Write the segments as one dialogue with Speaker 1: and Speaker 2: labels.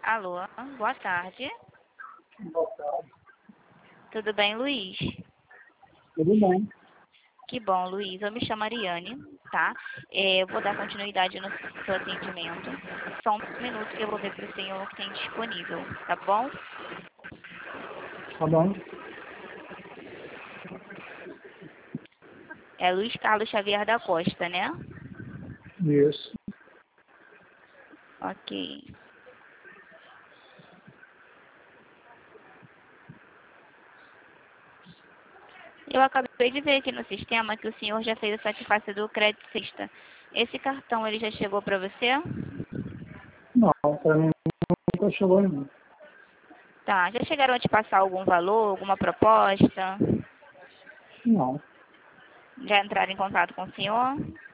Speaker 1: Alô, boa tarde.
Speaker 2: Boa tarde.
Speaker 1: Tudo bem, Luiz?
Speaker 2: Tudo bem.
Speaker 1: Que bom, Luiz. Eu me chamo Ariane, tá? Eu vou dar continuidade no seu atendimento. Só um minuto que eu vou ver para o senhor o que tem disponível, tá bom?
Speaker 2: Tá bom?
Speaker 1: É Luiz Carlos Xavier da Costa, né?
Speaker 2: Isso.
Speaker 1: Ok. Eu acabei de ver aqui no sistema que o senhor já fez a satisfação do crédito sexta. Esse cartão, ele já chegou para você?
Speaker 2: Não, para mim nunca chegou nenhum.
Speaker 1: Tá. Já chegaram a te passar algum valor, alguma proposta?
Speaker 2: Não.
Speaker 1: Já entraram em contato com o senhor?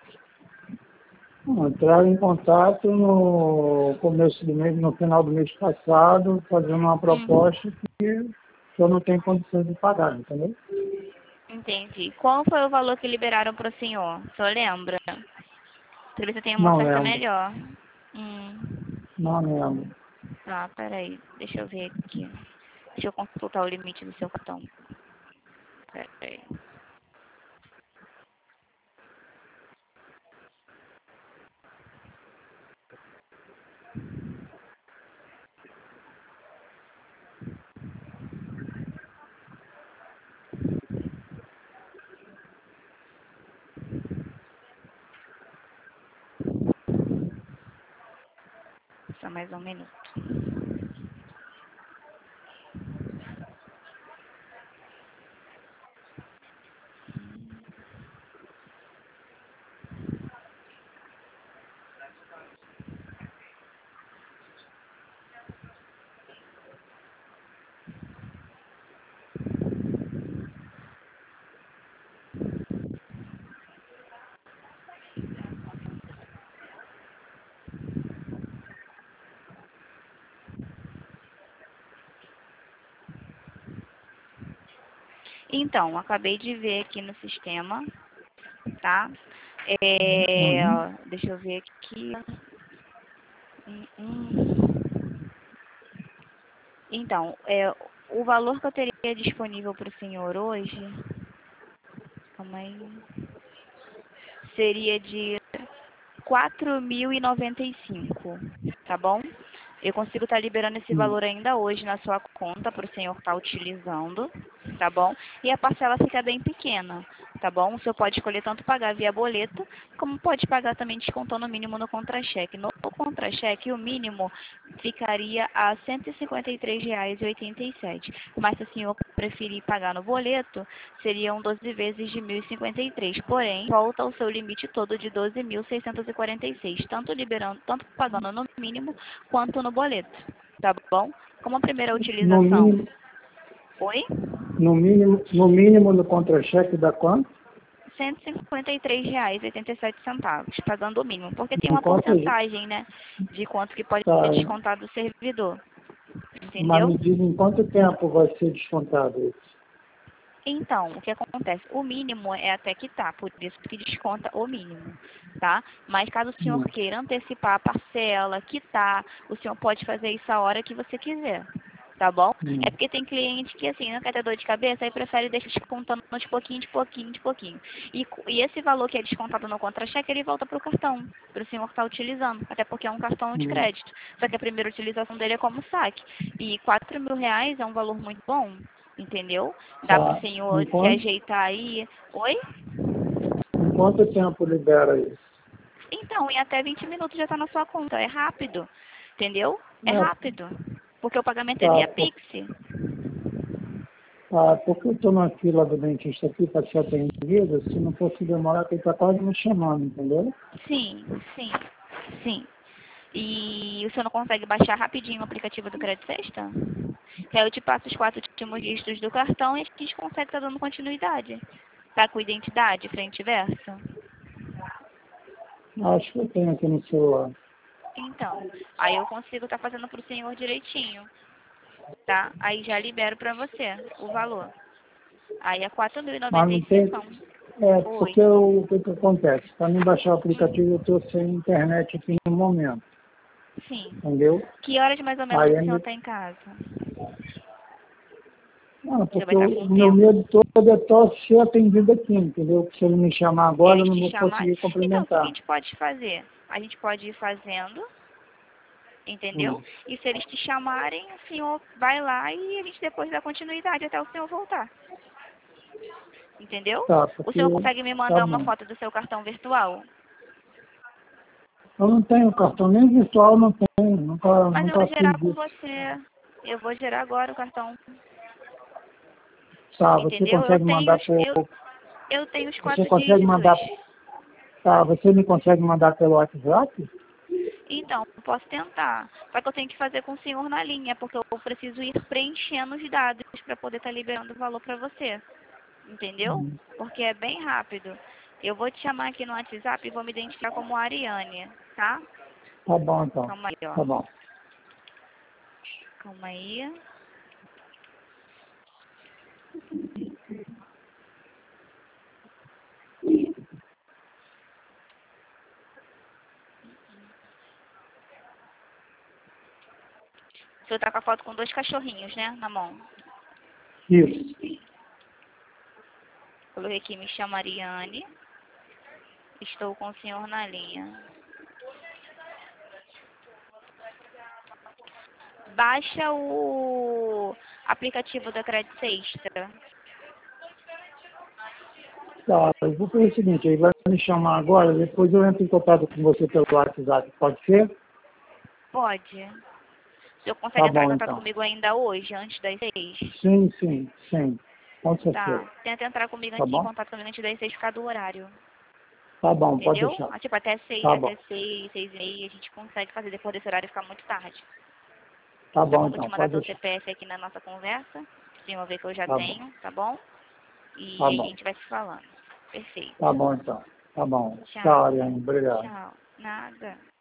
Speaker 2: Não, entraram em contato no começo do mês, no final do mês passado, fazendo uma proposta que eu não tenho condições de pagar, entendeu?
Speaker 1: Entendi. Qual foi o valor que liberaram para o senhor? O senhor lembra? Para ver se eu tenho uma
Speaker 2: Não
Speaker 1: oferta
Speaker 2: lembro.
Speaker 1: melhor.
Speaker 2: Não lembro.
Speaker 1: Tá, peraí. Deixa eu ver aqui. Deixa eu consultar o limite do seu cartão. Peraí. Só mais um minuto. Então, acabei de ver aqui no sistema, tá?
Speaker 2: Uhum.
Speaker 1: Deixa eu ver aqui. Hum. Então, o valor que eu teria disponível para o senhor hoje, calma aí, seria de 4.095, tá bom? Eu consigo estar liberando esse
Speaker 2: Sim.
Speaker 1: valor ainda hoje na sua conta para o senhor estar utilizando, tá bom? E a parcela fica bem pequena, tá bom? O senhor pode escolher tanto pagar via boleto, como pode pagar também descontando o mínimo no contra-cheque. No contra-cheque, o mínimo ficaria a R$ 153,87. Mas se o senhor preferir pagar no boleto, seriam 12 vezes de 1.053. Porém, volta ao seu limite todo de 12.646, tanto pagando no mínimo quanto no boleto, tá bom? Como a primeira
Speaker 2: No
Speaker 1: utilização.
Speaker 2: mínimo,
Speaker 1: Oi?
Speaker 2: no mínimo no contra-cheque dá quanto?
Speaker 1: R$ 153,87, pagando o mínimo, porque tem uma
Speaker 2: Enquanto
Speaker 1: porcentagem, né, de quanto que pode ser
Speaker 2: tá,
Speaker 1: descontado do servidor,
Speaker 2: mas
Speaker 1: entendeu?
Speaker 2: me diz em quanto tempo vai ser descontado isso?
Speaker 1: Então, o que acontece? O mínimo é até quitar, por isso que desconta o mínimo, tá? Mas caso o senhor
Speaker 2: Hum.
Speaker 1: queira antecipar a parcela, quitar, o senhor pode fazer isso a hora que você quiser, tá bom? É
Speaker 2: Hum.
Speaker 1: porque tem cliente que, assim, não quer ter dor de cabeça, aí prefere deixar descontando de pouquinho, de pouquinho, de pouquinho. E esse valor que é descontado no contra-cheque, ele volta para o cartão, para o senhor estar utilizando, até porque é um cartão de
Speaker 2: Hum.
Speaker 1: crédito. Só que a primeira utilização dele é como saque. E R$ 4.000 é um valor muito bom, entendeu? Dá para o
Speaker 2: Tá.
Speaker 1: senhor se ajeitar aí. Oi?
Speaker 2: Em quanto tempo libera isso?
Speaker 1: Então, em até 20 minutos já está na sua conta. É rápido, entendeu? É
Speaker 2: É,
Speaker 1: rápido. Porque o pagamento é
Speaker 2: tá,
Speaker 1: via Pix.
Speaker 2: porque eu estou na fila do dentista aqui para ser atendido, se não fosse demorar, porque ele está quase me chamando, entendeu?
Speaker 1: Sim, sim, sim. E o senhor não consegue baixar rapidinho o aplicativo do Crédito Sexta? Que aí eu te passo os 4 últimos dígitos do cartão e a gente consegue estar dando continuidade. Tá com identidade, frente e verso?
Speaker 2: Acho que eu tenho aqui no celular.
Speaker 1: Então, aí eu consigo estar fazendo para o senhor direitinho, tá? Aí já libero para você o valor. Aí é
Speaker 2: Mas não tem.
Speaker 1: 4.095.
Speaker 2: Porque
Speaker 1: Oi.
Speaker 2: o que acontece? Para mim baixar o aplicativo, eu estou sem internet aqui no momento.
Speaker 1: Sim.
Speaker 2: entendeu?
Speaker 1: Que horas mais ou menos
Speaker 2: Aí
Speaker 1: o senhor está em casa?
Speaker 2: não,
Speaker 1: Você
Speaker 2: porque
Speaker 1: vai estar com
Speaker 2: o meu
Speaker 1: tempo?
Speaker 2: medo todo é só ser atendido aqui, entendeu? Se ele me chamar agora, eu
Speaker 1: Eles
Speaker 2: não
Speaker 1: te
Speaker 2: vou
Speaker 1: chamarem.
Speaker 2: conseguir
Speaker 1: Então, o que a
Speaker 2: complementar.
Speaker 1: gente pode fazer? A gente pode ir fazendo, entendeu?
Speaker 2: Hum.
Speaker 1: E se eles te chamarem, o senhor vai lá e a gente depois dá continuidade até o senhor voltar. Entendeu?
Speaker 2: Tá,
Speaker 1: O
Speaker 2: porque
Speaker 1: senhor consegue me
Speaker 2: tá
Speaker 1: mandar uma
Speaker 2: bom.
Speaker 1: foto do seu cartão virtual?
Speaker 2: Eu não tenho cartão, nem virtual não tenho,
Speaker 1: Mas eu
Speaker 2: nunca
Speaker 1: vou
Speaker 2: fiz
Speaker 1: gerar com
Speaker 2: isso.
Speaker 1: você. Eu vou gerar agora o cartão.
Speaker 2: Tá, você
Speaker 1: Entendeu? Eu
Speaker 2: consegue
Speaker 1: tenho,
Speaker 2: mandar por.
Speaker 1: eu tenho os
Speaker 2: Você
Speaker 1: 4
Speaker 2: consegue
Speaker 1: dígitos.
Speaker 2: mandar. Tá, você me consegue mandar pelo WhatsApp?
Speaker 1: Então, posso tentar. Só que eu tenho que fazer com o senhor na linha, porque eu preciso ir preenchendo os dados para poder estar liberando o valor para você. Entendeu?
Speaker 2: Hum.
Speaker 1: Porque é bem rápido. Eu vou te chamar aqui no WhatsApp e vou me identificar como Ariane, tá?
Speaker 2: Tá bom então.
Speaker 1: Calma aí, ó.
Speaker 2: Tá bom.
Speaker 1: Calma aí. O senhor tá com a foto com 2 cachorrinhos, né? Na mão.
Speaker 2: Isso.
Speaker 1: Coloquei aqui, me chamo Ariane. Estou com o senhor na linha. Baixa o aplicativo da Crédito Extra.
Speaker 2: Tá, eu vou fazer o seguinte, ele vai me chamar agora, depois eu entro em contato com você pelo WhatsApp, pode ser?
Speaker 1: Pode. O senhor consegue
Speaker 2: Tá
Speaker 1: entrar em
Speaker 2: bom
Speaker 1: contato
Speaker 2: então.
Speaker 1: comigo ainda hoje, antes das 6?
Speaker 2: Sim, sim, sim. Com
Speaker 1: Tá.
Speaker 2: certeza.
Speaker 1: Tenta entrar comigo
Speaker 2: Tá
Speaker 1: em
Speaker 2: bom?
Speaker 1: contato comigo antes das 6 por causa do horário.
Speaker 2: Tá bom, pode
Speaker 1: Entendeu?
Speaker 2: deixar.
Speaker 1: Ah, tipo, até 6,
Speaker 2: Tá
Speaker 1: até
Speaker 2: bom.
Speaker 1: 6, 6 e meia, a gente consegue fazer depois desse horário ficar muito tarde.
Speaker 2: Tá
Speaker 1: Tá
Speaker 2: bom
Speaker 1: bom? Vou te
Speaker 2: então,
Speaker 1: mandar
Speaker 2: pode
Speaker 1: seu
Speaker 2: deixar.
Speaker 1: CPF aqui na nossa conversa. O senhor ver que eu já
Speaker 2: Tá bom.
Speaker 1: tenho, tá bom?
Speaker 2: Tá
Speaker 1: E a
Speaker 2: bom.
Speaker 1: gente vai se falando. Perfeito.
Speaker 2: Tá bom então. Tá bom. Tchau,
Speaker 1: Tchau.
Speaker 2: Ariane. Obrigado.
Speaker 1: Tchau. Nada.